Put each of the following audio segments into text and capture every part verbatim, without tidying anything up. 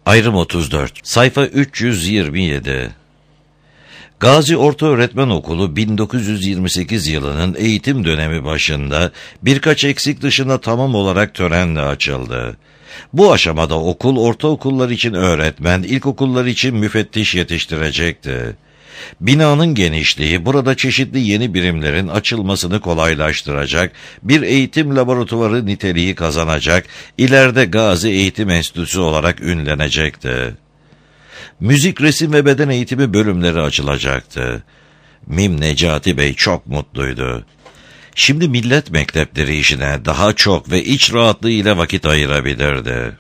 Ayrım otuz dört. Sayfa üç yüz yirmi yedi. Gazi Ortaöğretmen Okulu bin dokuz yüz yirmi sekiz yılının eğitim dönemi başında birkaç eksik dışında tamam olarak törenle açıldı. Bu aşamada okul ortaokullar için öğretmen, ilkokullar için müfettiş yetiştirecekti. Binanın genişliği burada çeşitli yeni birimlerin açılmasını kolaylaştıracak, bir eğitim laboratuvarı niteliği kazanacak, ileride Gazi Eğitim Enstitüsü olarak ünlenecekti. Müzik, resim ve beden eğitimi bölümleri açılacaktı. Mim Necati Bey çok mutluydu. Şimdi millet mektepleri işine daha çok ve iç rahatlığıyla vakit ayırabilirdi.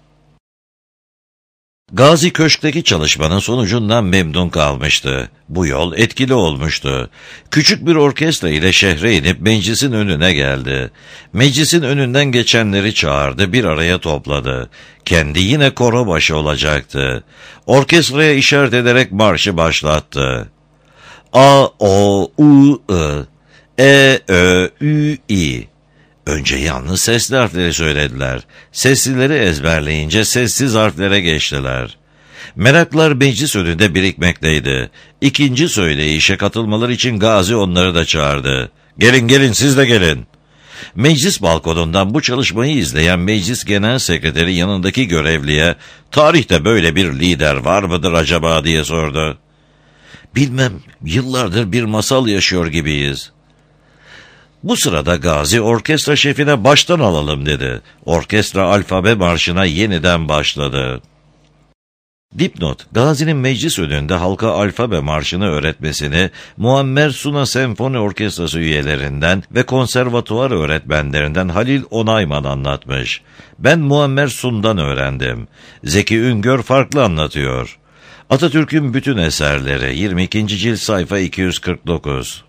Gazi Köşk'teki çalışmanın sonucundan memnun kalmıştı. Bu yol etkili olmuştu. Küçük bir orkestra ile şehre inip meclisin önüne geldi. Meclisin önünden geçenleri çağırdı, bir araya topladı. Kendi yine koro başı olacaktı. Orkestraya işaret ederek marşı başlattı. A, O, U, I, E, Ö, Ü, İ. Önce yalnız sesli harfleri söylediler. Seslileri ezberleyince sessiz harflere geçtiler. Meraklar meclis önünde birikmekteydi. İkinci söyleyişe katılmaları için Gazi onları da çağırdı. Gelin gelin siz de gelin. Meclis balkonundan bu çalışmayı izleyen meclis genel sekreteri yanındaki görevliye, tarihte böyle bir lider var mıdır acaba diye sordu. Bilmem, yıllardır bir masal yaşıyor gibiyiz. Bu sırada Gazi orkestra şefine baştan alalım dedi. Orkestra alfabe marşına yeniden başladı. Dipnot, Gazi'nin meclis önünde halka alfabe marşını öğretmesini Muammer Suna Senfoni Orkestrası üyelerinden ve konservatuvar öğretmenlerinden Halil Onayman anlatmış. Ben Muammer Sun'dan öğrendim. Zeki Üngör farklı anlatıyor. Atatürk'ün bütün eserleri yirmi ikinci cilt sayfa iki yüz kırk dokuz.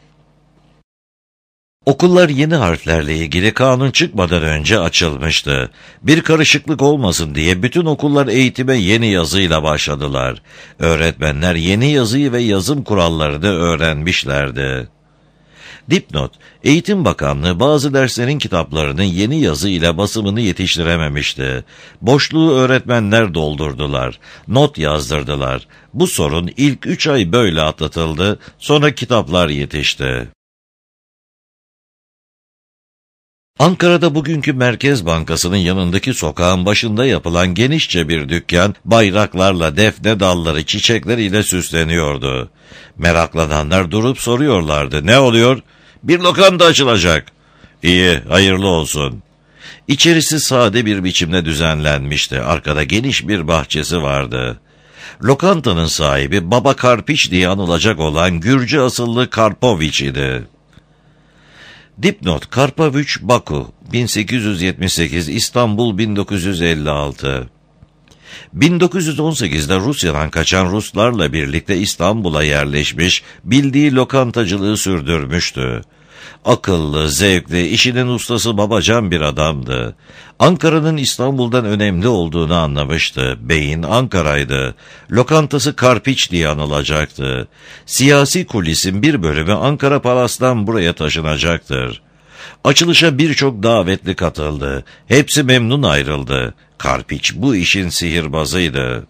Okullar yeni harflerle ilgili kanun çıkmadan önce açılmıştı. Bir karışıklık olmasın diye bütün okullar eğitime yeni yazıyla başladılar. Öğretmenler yeni yazıyı ve yazım kurallarını öğrenmişlerdi. Dipnot, Eğitim Bakanlığı bazı derslerin kitaplarının yeni yazı ile basımını yetiştirememişti. Boşluğu öğretmenler doldurdular, not yazdırdılar. Bu sorun ilk üç ay böyle atlatıldı, sonra kitaplar yetişti. Ankara'da bugünkü Merkez Bankası'nın yanındaki sokağın başında yapılan genişçe bir dükkan, bayraklarla, defne dalları, çiçekleriyle süsleniyordu. Meraklananlar durup soruyorlardı. Ne oluyor? Bir lokanta açılacak. İyi, hayırlı olsun. İçerisi sade bir biçimde düzenlenmişti. Arkada geniş bir bahçesi vardı. Lokantanın sahibi Baba Karpiç diye anılacak olan Gürcü asıllı Karpoviç idi. Dipnot, Karpoviç Baku, bin sekiz yüz yetmiş sekiz, İstanbul bin dokuz yüz elli altı. bin dokuz yüz on sekizde Rusya'dan kaçan Ruslarla birlikte İstanbul'a yerleşmiş, bildiği lokantacılığı sürdürmüştü. Akıllı, zevkli, işinin ustası babacan bir adamdı. Ankara'nın İstanbul'dan önemli olduğunu anlamıştı. Beyin Ankara'ydı. Lokantası Karpiç diye anılacaktı. Siyasi kulisin bir bölümü Ankara Palas'tan buraya taşınacaktır. Açılışa birçok davetli katıldı. Hepsi memnun ayrıldı. Karpiç bu işin sihirbazıydı.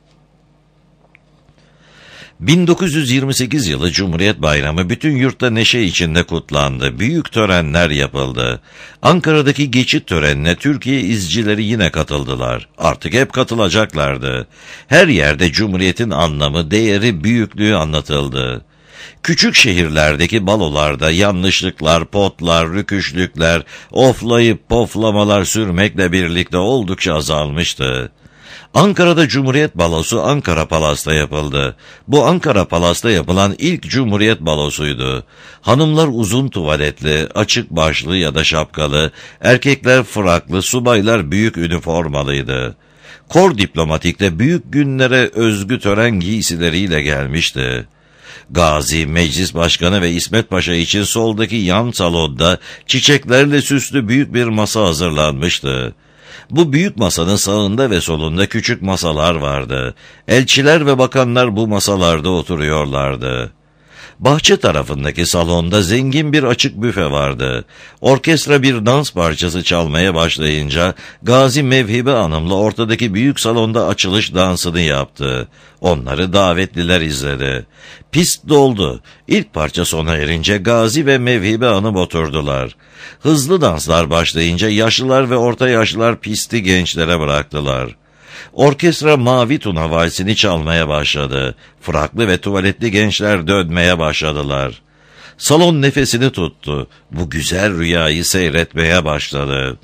bin dokuz yüz yirmi sekiz yılı Cumhuriyet Bayramı bütün yurtta neşe içinde kutlandı. Büyük törenler yapıldı. Ankara'daki geçit törenine Türkiye izcileri yine katıldılar. Artık hep katılacaklardı. Her yerde Cumhuriyet'in anlamı, değeri, büyüklüğü anlatıldı. Küçük şehirlerdeki balolarda yanlışlıklar, potlar, rüküşlükler, oflayıp poflamalar sürmekle birlikte oldukça azalmıştı. Ankara'da Cumhuriyet Balosu Ankara Palas'ta yapıldı. Bu Ankara Palas'ta yapılan ilk Cumhuriyet Balosuydu. Hanımlar uzun tuvaletli, açık başlı ya da şapkalı, erkekler fraklı, subaylar büyük üniformalıydı. Kor diplomatikte büyük günlere özgü tören giysileriyle gelmişti. Gazi, Meclis Başkanı ve İsmet Paşa için soldaki yan salonda çiçeklerle süslü büyük bir masa hazırlanmıştı. Bu büyük masanın sağında ve solunda küçük masalar vardı. Elçiler ve bakanlar bu masalarda oturuyorlardı. Bahçe tarafındaki salonda zengin bir açık büfe vardı. Orkestra bir dans parçası çalmaya başlayınca Gazi Mevhibe Hanım'la ortadaki büyük salonda açılış dansını yaptı. Onları davetliler izledi. Pist doldu. İlk parça sona erince Gazi ve Mevhibe Hanım oturdular. Hızlı danslar başlayınca yaşlılar ve orta yaşlılar pisti gençlere bıraktılar. Orkestra Mavi Tuna valsini çalmaya başladı. Fraklı ve tuvaletli gençler dönmeye başladılar. Salon nefesini tuttu. Bu güzel rüyayı seyretmeye başladı.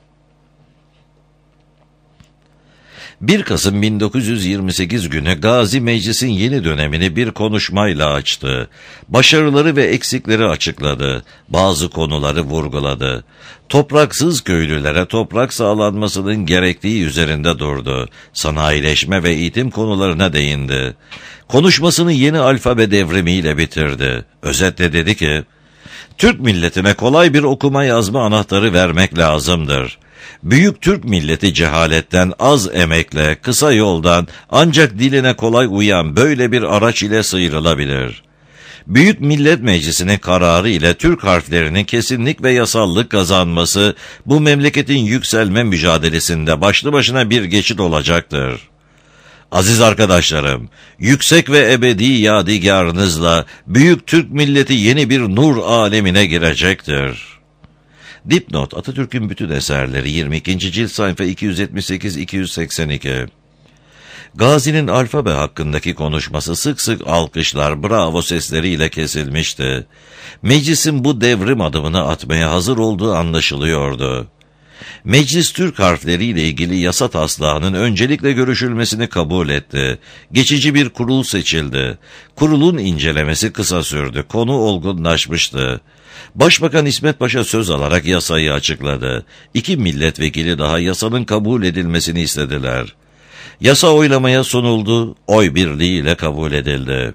bir Kasım bin dokuz yüz yirmi sekiz günü Gazi Meclis'in yeni dönemini bir konuşmayla açtı. Başarıları ve eksikleri açıkladı. Bazı konuları vurguladı. Topraksız köylülere toprak sağlanmasının gerektiği üzerinde durdu. Sanayileşme ve eğitim konularına değindi. Konuşmasını yeni alfabe devrimiyle bitirdi. Özetle dedi ki, Türk milletine kolay bir okuma yazma anahtarı vermek lazımdır. Büyük Türk milleti cehaletten, az emekle, kısa yoldan, ancak diline kolay uyan böyle bir araç ile sıyrılabilir. Büyük Millet Meclisi'nin kararı ile Türk harflerinin kesinlik ve yasallık kazanması, bu memleketin yükselme mücadelesinde başlı başına bir geçit olacaktır. Aziz arkadaşlarım, yüksek ve ebedi yadigarınızla Büyük Türk milleti yeni bir nur alemine girecektir. Dipnot: Atatürk'ün bütün eserleri, yirmi ikinci cilt, sayfa iki yüz yetmiş sekiz iki yüz seksen iki. Gazi'nin alfabe hakkındaki konuşması sık sık alkışlar, bravo sesleriyle kesilmişti. Meclisin bu devrim adımını atmaya hazır olduğu anlaşılıyordu. Meclis Türk harfleriyle ilgili yasa taslağının öncelikle görüşülmesini kabul etti. Geçici bir kurul seçildi. Kurulun incelemesi kısa sürdü. Konu olgunlaşmıştı. Başbakan İsmet Paşa söz alarak yasayı açıkladı. İki milletvekili daha yasanın kabul edilmesini istediler. Yasa oylamaya sunuldu, oy birliğiyle kabul edildi.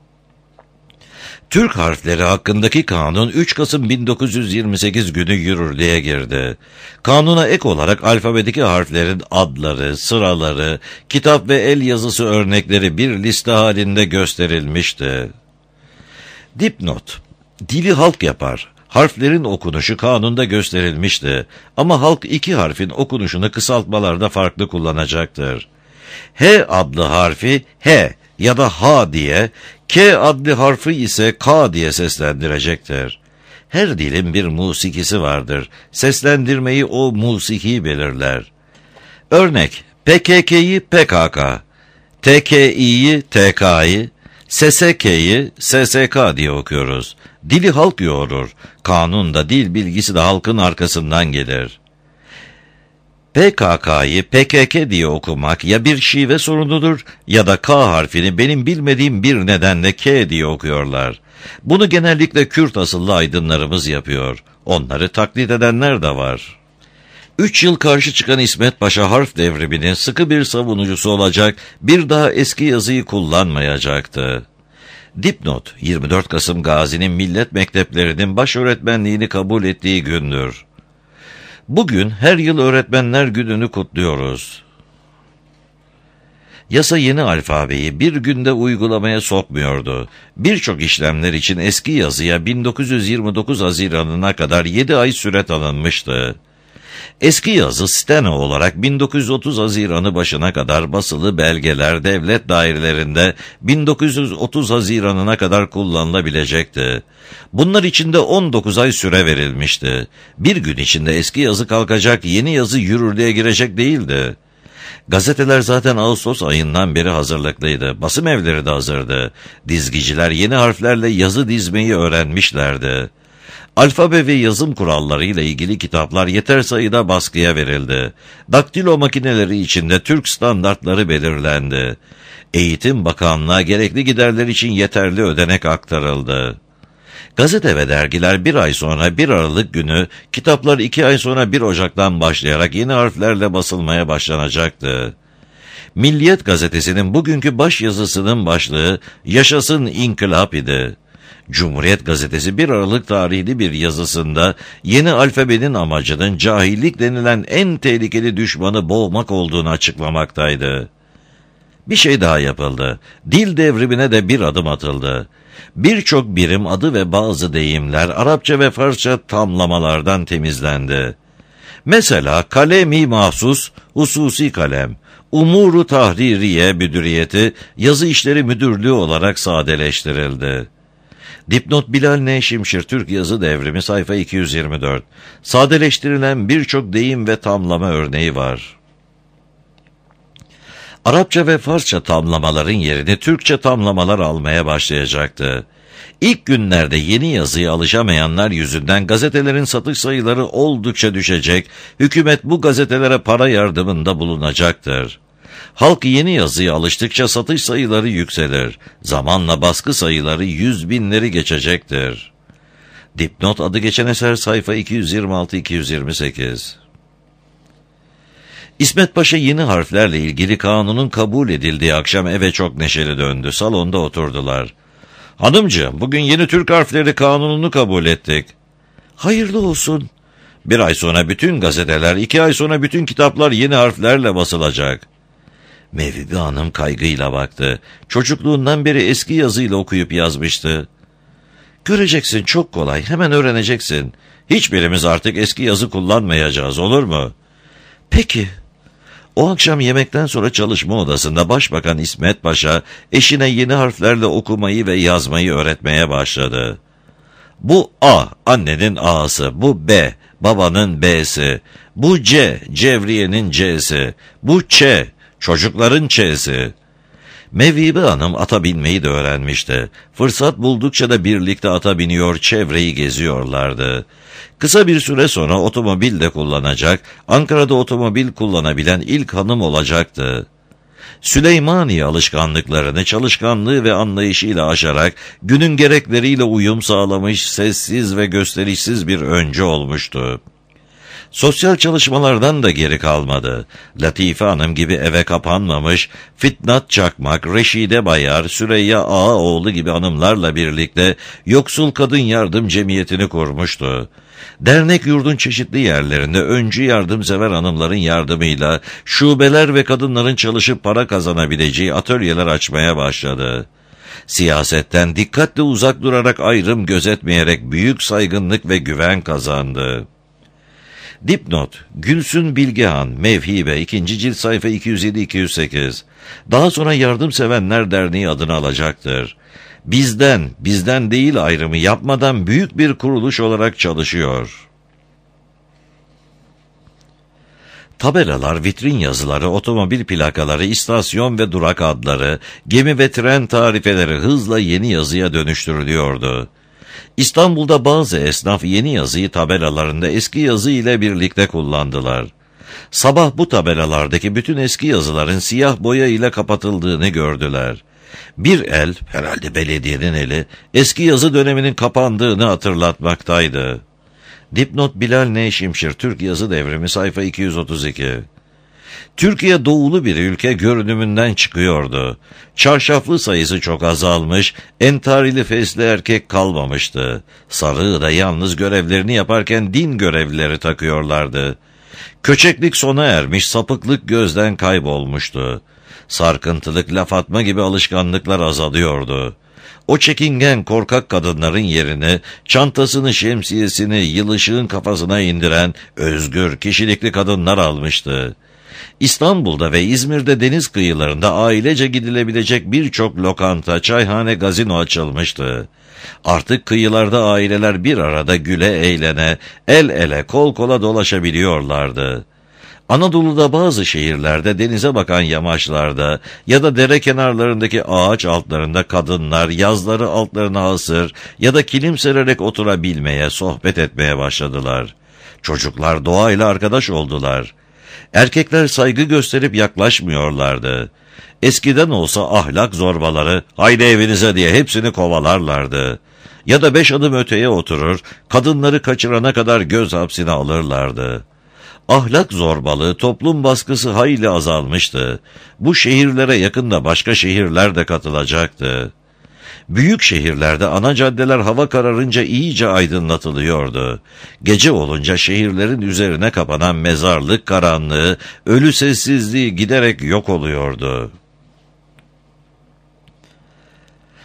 Türk harfleri hakkındaki kanun üç Kasım bin dokuz yüz yirmi sekiz günü yürürlüğe girdi. Kanuna ek olarak alfabedeki harflerin adları, sıraları, kitap ve el yazısı örnekleri bir liste halinde gösterilmişti. Dipnot: Dili halk yapar. Harflerin okunuşu kanunda gösterilmişti ama halk iki harfin okunuşunu kısaltmalarda farklı kullanacaktır. H adlı harfi H ya da H diye, K adlı harfi ise K diye seslendirecektir. Her dilin bir musikisi vardır. Seslendirmeyi o musiki belirler. Örnek: P K K'yi P K K, T K İ'yi T K'yi, S S K'yi S S K diye okuyoruz. Dili halk yoğurur. Kanunda dil bilgisi de halkın arkasından gelir. P K K'yı P K K diye okumak ya bir şive sorunudur ya da K harfini benim bilmediğim bir nedenle K diye okuyorlar. Bunu genellikle Kürt asıllı aydınlarımız yapıyor. Onları taklit edenler de var. Üç yıl karşı çıkan İsmet Paşa harf devriminin sıkı bir savunucusu olacak, bir daha eski yazıyı kullanmayacaktı. Dipnot: yirmi dört Kasım Gazi'nin millet mekteplerinin baş öğretmenliğini kabul ettiği gündür. Bugün her yıl Öğretmenler Günü'nü kutluyoruz. Yasa yeni alfabeyi bir günde uygulamaya sokmuyordu. Birçok işlemler için eski yazıya bin dokuz yüz yirmi dokuz Haziran'ına kadar yedi ay süre tanınmıştı. Eski yazı steno olarak bin dokuz yüz otuz Haziran'ı başına kadar basılı belgeler devlet dairelerinde bin dokuz yüz otuz Haziran'ına kadar kullanılabilecekti. Bunlar içinde on dokuz ay süre verilmişti. Bir gün içinde eski yazı kalkacak, yeni yazı yürürlüğe girecek değildi. Gazeteler zaten Ağustos ayından beri hazırlıklıydı. Basım evleri de hazırdı. Dizgiciler yeni harflerle yazı dizmeyi öğrenmişlerdi. Alfabe ve yazım kurallarıyla ilgili kitaplar yeter sayıda baskıya verildi. Daktilo makineleri içinde Türk standartları belirlendi. Eğitim Bakanlığı'na gerekli giderler için yeterli ödenek aktarıldı. Gazete ve dergiler bir ay sonra bir Aralık günü, kitaplar iki ay sonra bir Ocak'tan başlayarak yeni harflerle basılmaya başlanacaktı. Milliyet gazetesinin bugünkü başyazısının başlığı "Yaşasın İnkılap" idi. Cumhuriyet gazetesi bir Aralık tarihli bir yazısında yeni alfabenin amacının cahillik denilen en tehlikeli düşmanı boğmak olduğunu açıklamaktaydı. Bir şey daha yapıldı. Dil devrimine de bir adım atıldı. Birçok birim adı ve bazı deyimler Arapça ve Farsça tamlamalardan temizlendi. Mesela kalemi mahsus, hususi kalem, umuru tahririye müdüriyeti, yazı işleri müdürlüğü olarak sadeleştirildi. Dipnot Bilal N. Şimşir Türk Yazı Devrimi sayfa iki yüz yirmi dört. Sadeleştirilen birçok deyim ve tamlama örneği var. Arapça ve Farsça tamlamaların yerini Türkçe tamlamalar almaya başlayacaktı. İlk günlerde yeni yazıya alışamayanlar yüzünden gazetelerin satış sayıları oldukça düşecek, hükümet bu gazetelere para yardımında bulunacaktır. Halk yeni yazıya alıştıkça satış sayıları yükselir, zamanla baskı sayıları yüz binleri geçecektir. Dipnot adı geçen eser sayfa iki yüz yirmi altı iki yüz yirmi sekiz. İsmet Paşa yeni harflerle ilgili kanunun kabul edildiği akşam eve çok neşeli döndü. Salonda oturdular. "Hanımcığım, bugün yeni Türk harfleri kanununu kabul ettik." "Hayırlı olsun." "Bir ay sonra bütün gazeteler, iki ay sonra bütün kitaplar yeni harflerle basılacak." Mevhibe Hanım kaygıyla baktı. Çocukluğundan beri eski yazıyla okuyup yazmıştı. "Göreceksin, çok kolay, hemen öğreneceksin. Hiçbirimiz artık eski yazı kullanmayacağız, olur mu?" "Peki." O akşam yemekten sonra çalışma odasında Başbakan İsmet Paşa eşine yeni harflerle okumayı ve yazmayı öğretmeye başladı. "Bu A, annenin A'sı, bu B, babanın B'si, bu C, Cevriye'nin C'si, bu Ç, çocukların Ç'si." Mevhibe Hanım ata binmeyi de öğrenmişti. Fırsat buldukça da birlikte ata biniyor, çevreyi geziyorlardı. Kısa bir süre sonra otomobil de kullanacak, Ankara'da otomobil kullanabilen ilk hanım olacaktı. Süleymaniye alışkanlıklarını çalışkanlığı ve anlayışıyla aşarak günün gerekleriyle uyum sağlamış, sessiz ve gösterişsiz bir öncü olmuştu. Sosyal çalışmalardan da geri kalmadı. Latife Hanım gibi eve kapanmamış, Fitnat Çakmak, Reşide Bayar, Süreyya Ağaoğlu gibi hanımlarla birlikte Yoksul Kadın Yardım Cemiyeti'ni kurmuştu. Dernek yurdun çeşitli yerlerinde öncü yardımsever hanımların yardımıyla şubeler ve kadınların çalışıp para kazanabileceği atölyeler açmaya başladı. Siyasetten dikkatle uzak durarak ayrım gözetmeyerek büyük saygınlık ve güven kazandı. Dipnot, Gülsün Bilgehan, Mevhibe, ikinci cilt sayfa iki yüz yedi iki yüz sekiz. Daha sonra Yardımsevenler Derneği adını alacaktır. Bizden, bizden değil ayrımı yapmadan büyük bir kuruluş olarak çalışıyor. Tabelalar, vitrin yazıları, otomobil plakaları, istasyon ve durak adları, gemi ve tren tarifeleri hızla yeni yazıya dönüştürülüyordu. İstanbul'da bazı esnaf yeni yazıyı tabelalarında eski yazı ile birlikte kullandılar. Sabah bu tabelalardaki bütün eski yazıların siyah boya ile kapatıldığını gördüler. Bir el, herhalde belediyenin eli, eski yazı döneminin kapandığını hatırlatmaktaydı. Dipnot Bilal N. Şimşir Türk Yazı Devrimi sayfa iki yüz otuz iki. Türkiye doğulu bir ülke görünümünden çıkıyordu. Çarşaflı sayısı çok azalmış, entarili fesli erkek kalmamıştı. Sarığı da yalnız görevlerini yaparken din görevlileri takıyorlardı. Köçeklik sona ermiş, sapıklık gözden kaybolmuştu. Sarkıntılık, laf atma gibi alışkanlıklar azalıyordu. O çekingen korkak kadınların yerini, çantasını, şemsiyesini yılışığın kafasına indiren özgür, kişilikli kadınlar almıştı. İstanbul'da ve İzmir'de deniz kıyılarında ailece gidilebilecek birçok lokanta, çayhane, gazino açılmıştı. Artık kıyılarda aileler bir arada güle eğlene, el ele, kol kola dolaşabiliyorlardı. Anadolu'da bazı şehirlerde denize bakan yamaçlarda ya da dere kenarlarındaki ağaç altlarında kadınlar yazları altlarına hasır ya da kilim sererek oturabilmeye, sohbet etmeye başladılar. Çocuklar doğayla arkadaş oldular. Erkekler saygı gösterip yaklaşmıyorlardı. Eskiden olsa ahlak zorbaları, haydi evinize diye hepsini kovalarlardı. Ya da beş adım öteye oturur, kadınları kaçırana kadar göz hapsine alırlardı. Ahlak zorbalığı, toplum baskısı hayli azalmıştı. Bu şehirlere yakında başka şehirler de katılacaktı. Büyük şehirlerde ana caddeler hava kararınca iyice aydınlatılıyordu. Gece olunca şehirlerin üzerine kapanan mezarlık karanlığı, ölü sessizliği giderek yok oluyordu.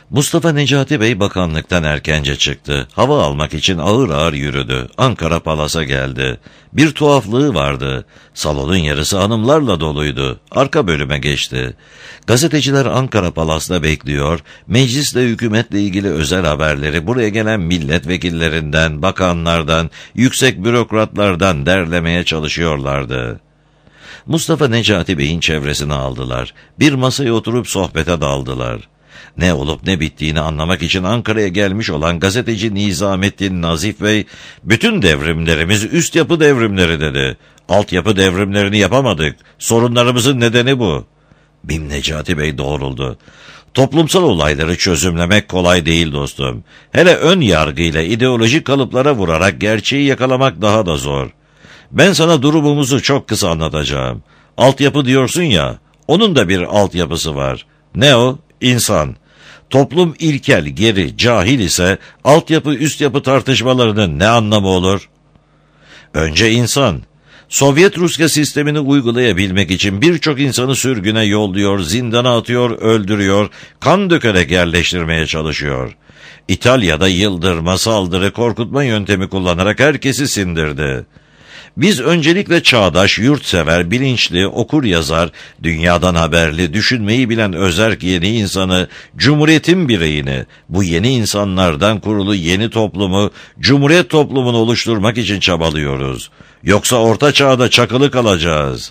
Mustafa Necati Bey bakanlıktan erkence çıktı. Hava almak için ağır ağır yürüdü. Ankara Palas'a geldi. Bir tuhaflığı vardı. Salonun yarısı hanımlarla doluydu. Arka bölüme geçti. Gazeteciler Ankara Palas'ta bekliyor, meclisle hükümetle ilgili özel haberleri buraya gelen milletvekillerinden, bakanlardan, yüksek bürokratlardan derlemeye çalışıyorlardı. Mustafa Necati Bey'in çevresine aldılar. Bir masaya oturup sohbete daldılar. Ne olup ne bittiğini anlamak için Ankara'ya gelmiş olan gazeteci Nizamettin Nazif Bey, bütün devrimlerimiz üst yapı devrimleri dedi. Altyapı devrimlerini yapamadık. Sorunlarımızın nedeni bu. Bim Necati Bey doğruldu. Toplumsal olayları çözümlemek kolay değil dostum. Hele ön yargıyla ideolojik kalıplara vurarak gerçeği yakalamak daha da zor. Ben sana durumumuzu çok kısa anlatacağım. Altyapı diyorsun ya, onun da bir altyapısı var. Ne o? İnsan. Toplum ilkel, geri, cahil ise altyapı üst yapı tartışmalarının ne anlamı olur? Önce insan. Sovyet Rusya sistemini uygulayabilmek için birçok insanı sürgüne yolluyor, zindana atıyor, öldürüyor, kan dökerek yerleştirmeye çalışıyor. İtalya'da yıldırma, saldırı, korkutma yöntemi kullanarak herkesi sindirdi. Biz öncelikle çağdaş, yurtsever, bilinçli, okur yazar, dünyadan haberli, düşünmeyi bilen özerk yeni insanı, cumhuriyetin bireyini, bu yeni insanlardan kurulu yeni toplumu, cumhuriyet toplumunu oluşturmak için çabalıyoruz. Yoksa orta çağda çakılı kalacağız.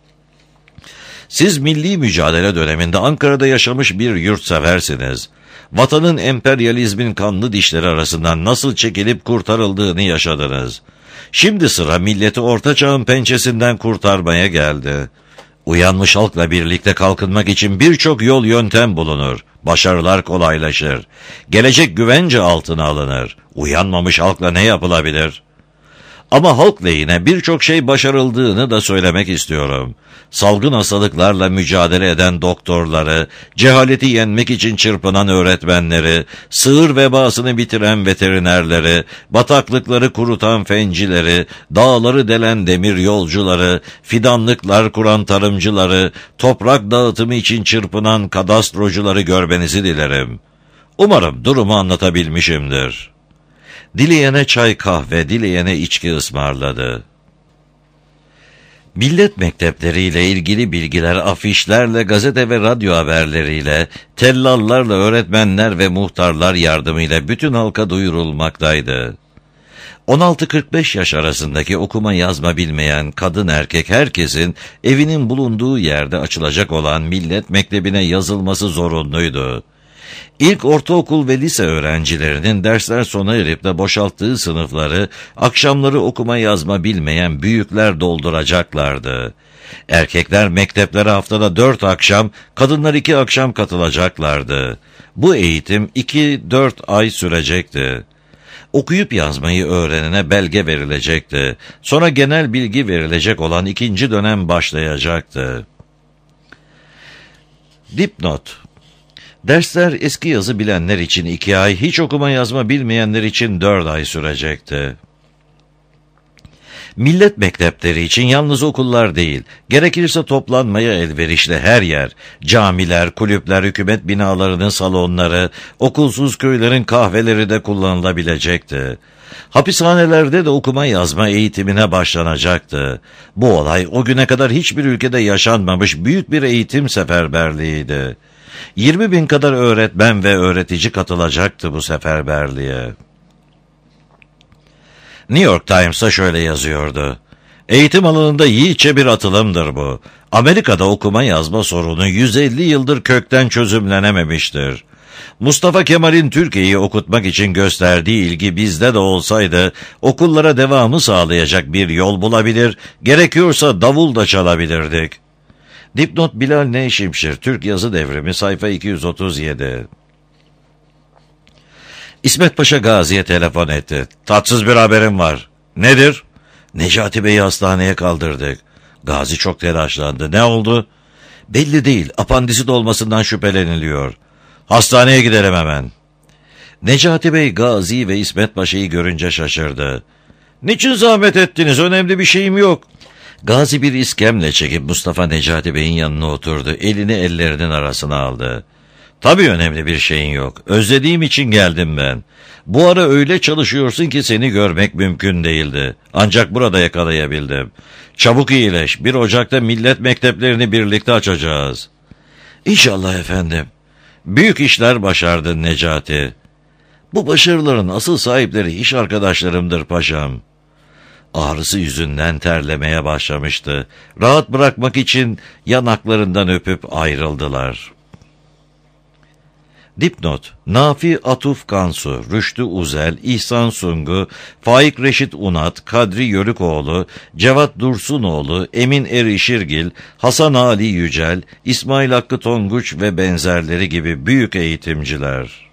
Siz milli mücadele döneminde Ankara'da yaşamış bir yurtseversiniz. Vatanın emperyalizmin kanlı dişleri arasından nasıl çekilip kurtarıldığını yaşadınız. Şimdi sıra milleti orta çağın pençesinden kurtarmaya geldi. Uyanmış halkla birlikte kalkınmak için birçok yol yöntem bulunur. Başarılar kolaylaşır. Gelecek güvence altına alınır. Uyanmamış halkla ne yapılabilir? Ama halk lehine birçok şey başarıldığını da söylemek istiyorum. Salgın hastalıklarla mücadele eden doktorları, cehaleti yenmek için çırpınan öğretmenleri, sığır vebasını bitiren veterinerleri, bataklıkları kurutan fencileri, dağları delen demir yolcuları, fidanlıklar kuran tarımcıları, toprak dağıtımı için çırpınan kadastrocuları görmenizi dilerim. Umarım durumu anlatabilmişimdir. Dileyene çay kahve, dileyene içki ısmarladı. Millet mektepleriyle ilgili bilgiler afişlerle, gazete ve radyo haberleriyle, tellallarla, öğretmenler ve muhtarlar yardımıyla bütün halka duyurulmaktaydı. on altı kırk beş yaş arasındaki okuma yazma bilmeyen kadın erkek herkesin evinin bulunduğu yerde açılacak olan millet mektebine yazılması zorunluydu. İlk ortaokul ve lise öğrencilerinin dersler sona erip de boşalttığı sınıfları akşamları okuma yazma bilmeyen büyükler dolduracaklardı. Erkekler mekteplere haftada dört akşam, kadınlar iki akşam katılacaklardı. Bu eğitim iki dört ay sürecekti. Okuyup yazmayı öğrenene belge verilecekti. Sonra genel bilgi verilecek olan ikinci dönem başlayacaktı. Dipnot: dersler eski yazı bilenler için iki ay, hiç okuma yazma bilmeyenler için dört ay sürecekti. Millet mektepleri için yalnız okullar değil, gerekirse toplanmaya elverişli her yer, camiler, kulüpler, hükümet binalarının salonları, okulsuz köylerin kahveleri de kullanılabilecekti. Hapishanelerde de okuma yazma eğitimine başlanacaktı. Bu olay o güne kadar hiçbir ülkede yaşanmamış büyük bir eğitim seferberliğiydi. yirmi bin kadar öğretmen ve öğretici katılacaktı bu seferberliğe. New York Times'a şöyle yazıyordu: eğitim alanında yiğitçe bir atılımdır bu. Amerika'da okuma yazma sorunu yüz elli yıldır kökten çözümlenememiştir. Mustafa Kemal'in Türkiye'yi okutmak için gösterdiği ilgi bizde de olsaydı, okullara devamı sağlayacak bir yol bulabilir, gerekiyorsa davul da çalabilirdik. Dipnot Bilal Nevşimşir, Türk Yazı Devrimi, sayfa iki yüz otuz yedi. İsmet Paşa Gazi'ye telefon etti. Tatsız bir haberim var. Nedir? Necati Bey'i hastaneye kaldırdık. Gazi çok telaşlandı. Ne oldu? Belli değil. Apandisit olmasından şüpheleniliyor. Hastaneye gidelim hemen. Necati Bey, Gazi ve İsmet Paşa'yı görünce şaşırdı. Niçin zahmet ettiniz? Önemli bir şeyim yok. Gazi bir iskemle çekip Mustafa Necati Bey'in yanına oturdu. Elini ellerinin arasına aldı. Tabii önemli bir şeyin yok. Özlediğim için geldim ben. Bu ara öyle çalışıyorsun ki seni görmek mümkün değildi. Ancak burada yakalayabildim. Çabuk iyileş. Bir Ocak'ta millet mekteplerini birlikte açacağız. İnşallah efendim. Büyük işler başardın Necati. Bu başarıların asıl sahipleri iş arkadaşlarımdır paşam. Ağrısı yüzünden terlemeye başlamıştı. Rahat bırakmak için yanaklarından öpüp ayrıldılar. Dipnot: Nafi Atuf Kansu, Rüştü Uzel, İhsan Sungu, Faik Reşit Unat, Kadri Yörükoğlu, Cevat Dursunoğlu, Emin Erişirgil, Hasan Ali Yücel, İsmail Hakkı Tonguç ve benzerleri gibi büyük eğitimciler.